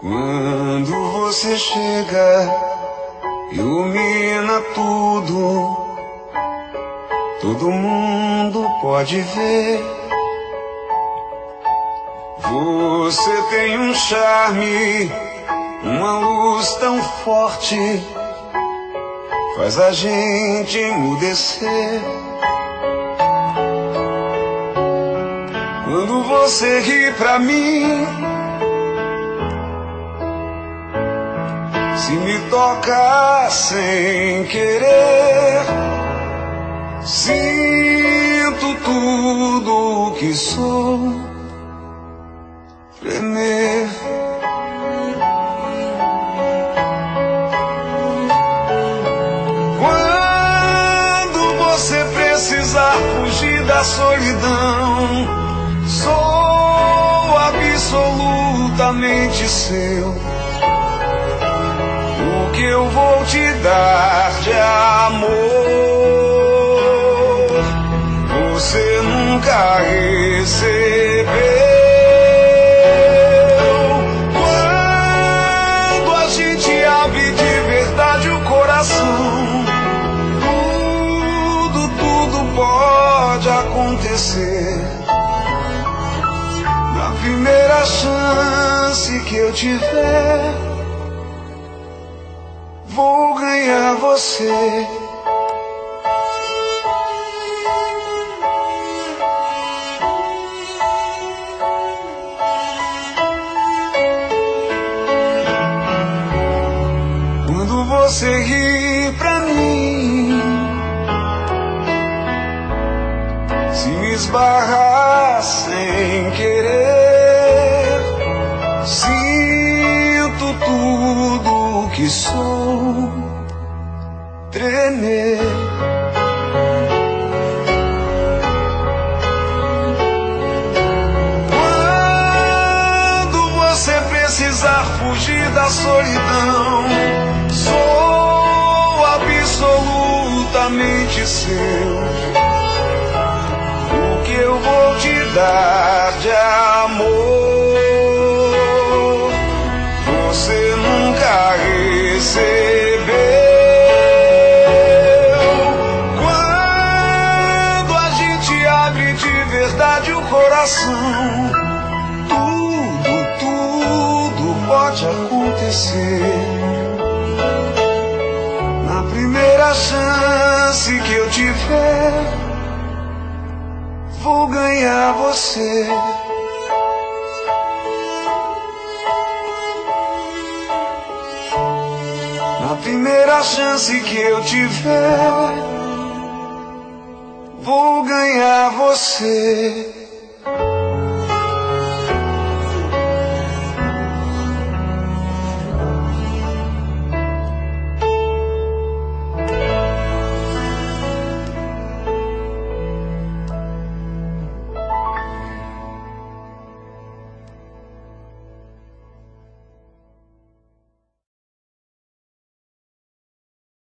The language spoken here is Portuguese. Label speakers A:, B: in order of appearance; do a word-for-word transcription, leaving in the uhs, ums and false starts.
A: Quando você chega, ilumina tudo, todo mundo pode ver. Você tem um charme, uma luz tão forte, faz a gente emudecer. Quando você ri pra mim, se me toca sem querer, sinto tudo o que sou tremer. Quando você precisar fugir da solidão, sou absolutamente seu. O que eu vou te dar de amor, você nunca recebeu. Quando a gente abre de verdade o coração, tudo, tudo pode acontecer. Na primeira chance que eu tiver, vou ganhar você. Quando você ri pra mim, se me esbarrar sem querer, sinto tudo que sou tremer. Quando você precisar fugir da solidão, sou absolutamente seu. O que eu vou te dar de amor, você nunca recebeu. Quando a gente abre de verdade o coração, tudo, tudo pode acontecer. Na primeira chance que eu tiver, vou ganhar você. Na primeira chance que eu tiver, vou ganhar você.